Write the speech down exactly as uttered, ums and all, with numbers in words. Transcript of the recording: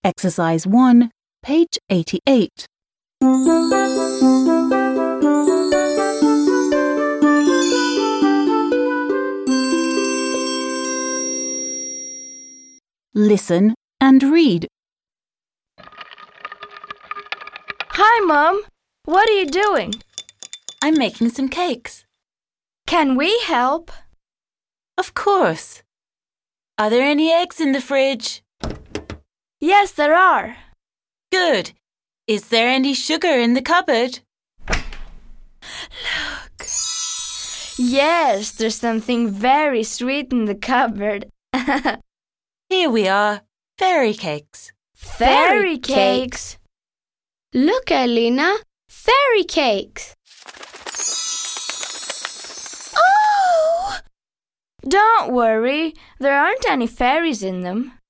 Exercise one, page eighty-eight. Listen and read. Hi, Mum. What are you doing? I'm making some cakes. Can we help? Of course. Are there any eggs in the fridge? Yes, there are. Good. Is there any sugar in the cupboard? Look. Yes, there's something very sweet in the cupboard. Here we are. Fairy cakes. Fairy cakes? Look, Elena. Fairy cakes. Oh! Don't worry. There aren't any fairies in them.